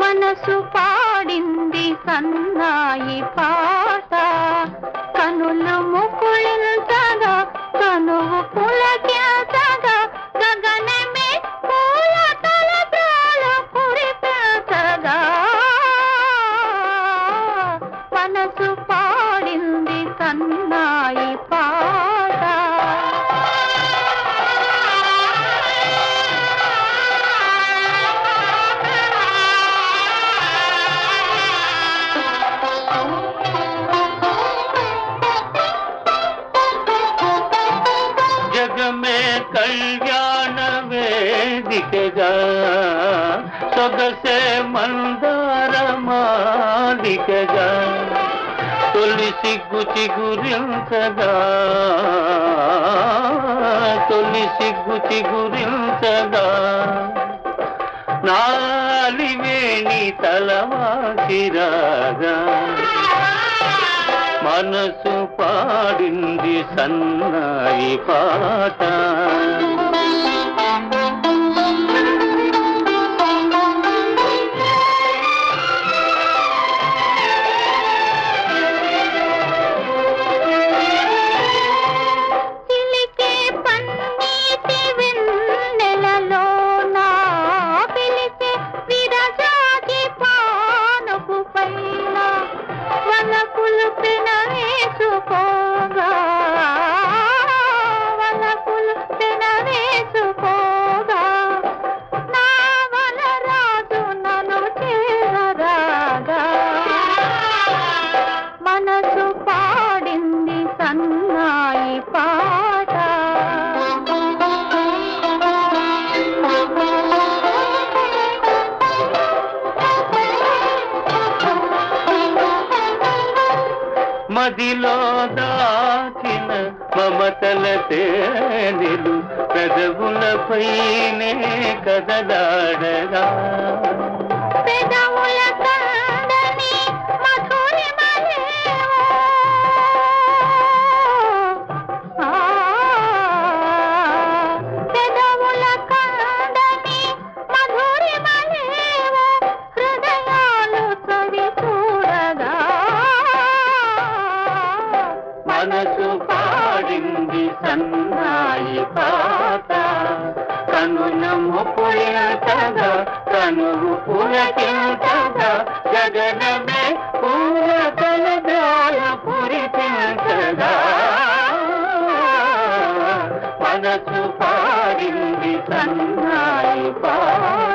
మనసు పాడింది సన్నాయి పాట కనులు ముకుళించగా కనువు పులకించగా గగనమే పూల తలబ్రాలు కురిపించగా మనసు పాడింది సన్నాయి పాట జగమే కళ్యాణ వేదికగా సొగసే మందార మాలికగా తొలి సిగ్గు చిగురించగా తొలి సిగ్గు చిగురించగా నాలివేణి తలవాసిరాగా మనసు పాడింది సన్నాయి పాట మనసు పాడింది సన్నాయి పాట మదిలో దాచిన మమతల తేనెలు పెదవులపైనే కదలాడగా పెదవుల కందని మధురిమలేవో పెదవుల కందని మధురిమలేవో హృదయాలు చవి చూడగా మనసు పాడింది సన్నాయి పాట కనుల ముకుళించగా కనువు పులకించగా గగనమే పూల తలబ్రాల కురిపించగా మనసు పాడింది సన్నాయి పాట